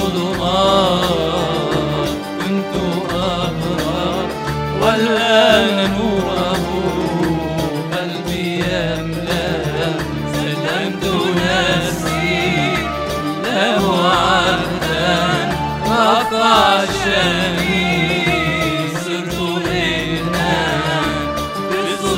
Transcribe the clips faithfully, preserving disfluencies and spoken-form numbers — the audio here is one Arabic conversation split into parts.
الظلمات كنت أهرب، والآن نوره قلبي يملأ. سلمت نفسي له عهدا رفع شاني، صرت ابنا في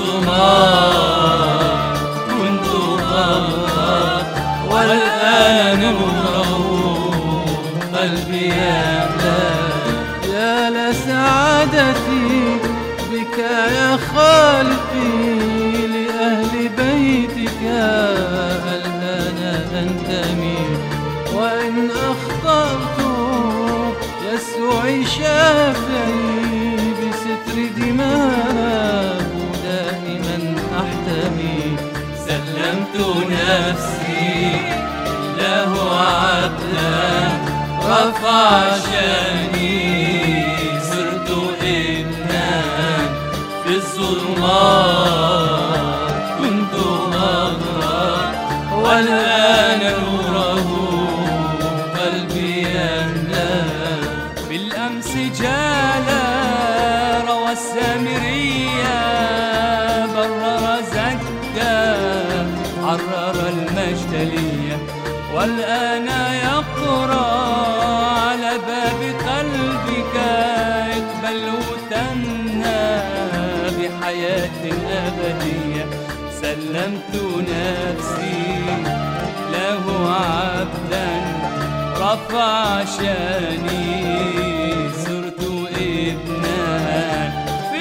الظلمات كنت أهرب، والآن نوره قلبي يملأ. يا لسعادتي بك يا خالقي، لأهل بيتك الآن أنتمي. وإن أخطأت يسوعي شافعي، بستر دماءه دائما أحتمي. سلمت نفسي له عبدا رفع شاني، صرت ابنا في الظلمات كنت أغرق، والآن نوره قلبي يملأ. بالأمس جالا روى السامرية، برر زكى عرر المجدلية، والآن يقرأ على باب قلبك، اقبل وتمنى بحياة أبدية. سلمت نفسي له عبدا رفع شاني، صرت ابنا في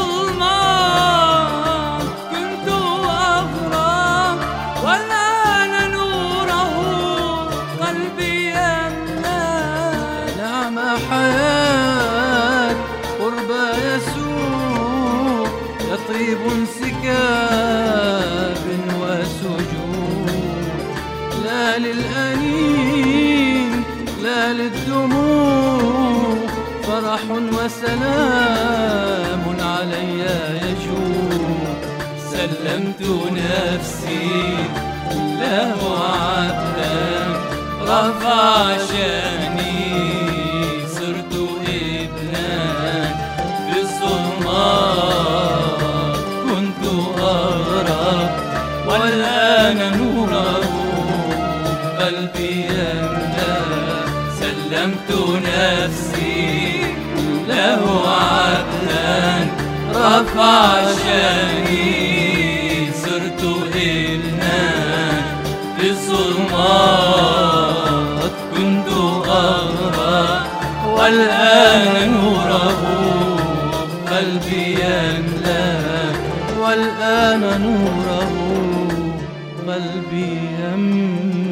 الظلمات كنت أغرق، والآن نوره قلبي يملأ. نعم حياة قرب يسوع، يطيب انسكاب وسجود. لا للأنين لا للدموع، فرح وسلام علي يجوب. سلمت نفسي له عبدا رفع شاني، صرت ابنا في الظلمات كنت أغرق، والآن نوره قلبي يملأ. سلمت نفسي له عبدا رفع شاني، صرت ابنا في الظلمات كنت أغرق، والآن نوره قلبي يملأ. والآن نوره قلبي يملأ.